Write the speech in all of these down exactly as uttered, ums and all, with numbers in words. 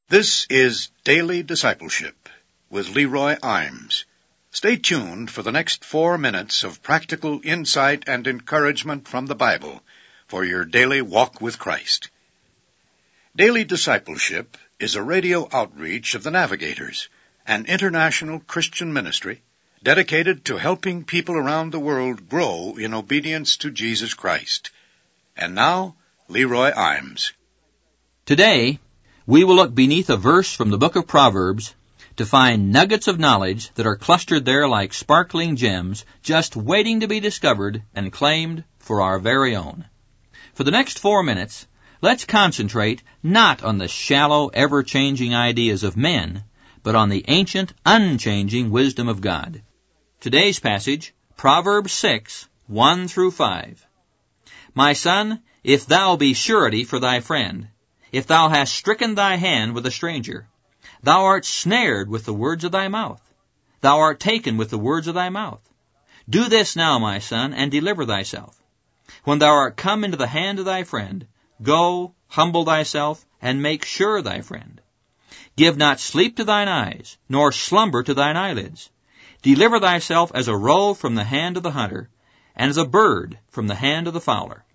This is Daily Discipleship with Leroy Imes. Stay tuned for the next four minutes of practical insight and encouragement from the Bible for your daily walk with Christ. Daily Discipleship is a radio outreach of the Navigators, an international Christian ministry dedicated to helping people around the world grow in obedience to Jesus Christ. And now, Leroy Imes. Today, we will look beneath a verse from the book of Proverbs to find nuggets of knowledge that are clustered there like sparkling gems, just waiting to be discovered and claimed for our very own. For the next four minutes, let's concentrate not on the shallow, ever-changing ideas of men, but on the ancient, unchanging wisdom of God. Today's passage, Proverbs six, one through five. My son, if thou be surety for thy friend, if thou hast stricken thy hand with a stranger, thou art snared with the words of thy mouth. Thou art taken with the words of thy mouth. Do this now, my son, and deliver thyself. When thou art come into the hand of thy friend, go, humble thyself, and make sure thy friend. Give not sleep to thine eyes, nor slumber to thine eyelids. Deliver thyself as a roe from the hand of the hunter, and as a bird from the hand of the fowler.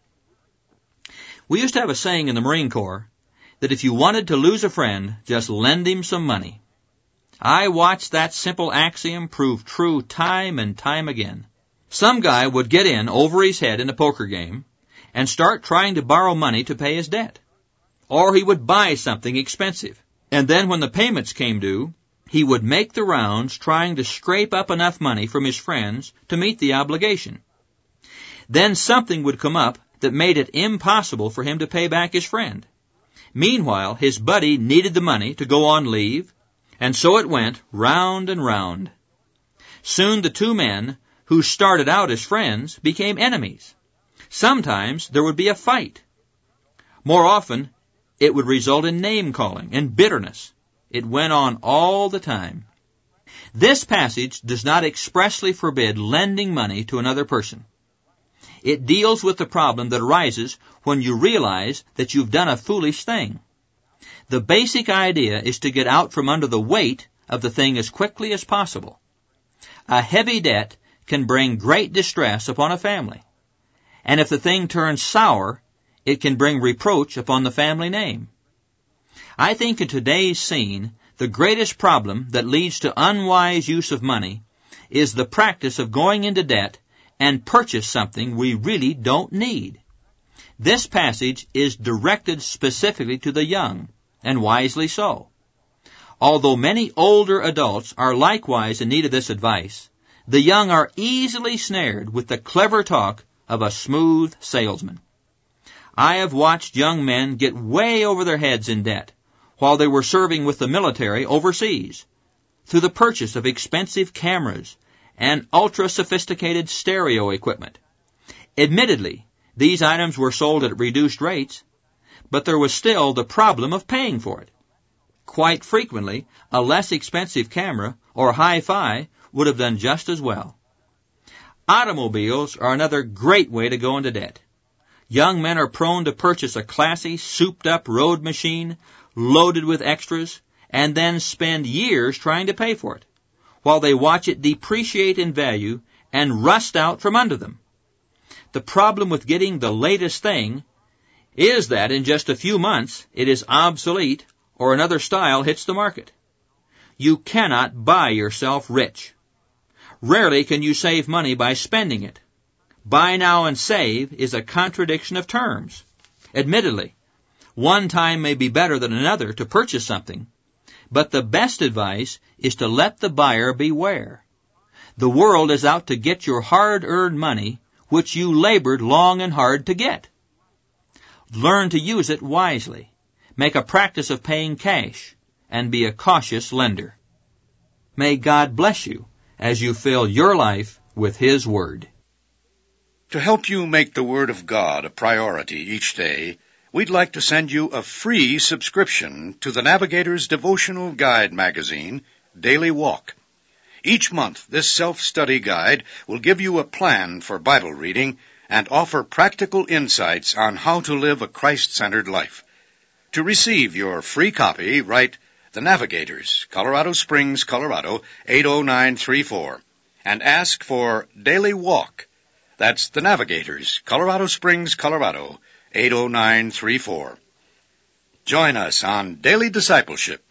We used to have a saying in the Marine Corps, that if you wanted to lose a friend, just lend him some money. I watched that simple axiom prove true time and time again. Some guy would get in over his head in a poker game and start trying to borrow money to pay his debt. Or he would buy something expensive, and then when the payments came due, he would make the rounds trying to scrape up enough money from his friends to meet the obligation. Then something would come up that made it impossible for him to pay back his friend. Meanwhile, his buddy needed the money to go on leave, and so it went round and round. Soon the two men, who started out as friends, became enemies. Sometimes there would be a fight. More often, it would result in name-calling and bitterness. It went on all the time. This passage does not expressly forbid lending money to another person. It deals with the problem that arises when you realize that you've done a foolish thing. The basic idea is to get out from under the weight of the thing as quickly as possible. A heavy debt can bring great distress upon a family. And if the thing turns sour, it can bring reproach upon the family name. I think in today's scene, the greatest problem that leads to unwise use of money is the practice of going into debt and purchase something we really don't need. This passage is directed specifically to the young, and wisely so. Although many older adults are likewise in need of this advice, the young are easily snared with the clever talk of a smooth salesman. I have watched young men get way over their heads in debt while they were serving with the military overseas, through the purchase of expensive cameras and ultra-sophisticated stereo equipment. Admittedly, these items were sold at reduced rates, but there was still the problem of paying for it. Quite frequently, a less expensive camera or hi-fi would have done just as well. Automobiles are another great way to go into debt. Young men are prone to purchase a classy, souped-up road machine loaded with extras and then spend years trying to pay for it, while they watch it depreciate in value and rust out from under them. The problem with getting the latest thing is that in just a few months it is obsolete or another style hits the market. You cannot buy yourself rich. Rarely can you save money by spending it. Buy now and save is a contradiction of terms. Admittedly, one time may be better than another to purchase something, but the best advice is to let the buyer beware. The world is out to get your hard-earned money, which you labored long and hard to get. Learn to use it wisely. Make a practice of paying cash, and be a cautious lender. May God bless you as you fill your life with His Word. To help you make the Word of God a priority each day, we'd like to send you a free subscription to the Navigator's devotional guide magazine, Daily Walk. Each month, this self-study guide will give you a plan for Bible reading and offer practical insights on how to live a Christ-centered life. To receive your free copy, write The Navigators, Colorado Springs, Colorado, eight oh nine three four, and ask for Daily Walk. That's The Navigators, Colorado Springs, Colorado, eight oh nine three four. Join us on Daily Discipleship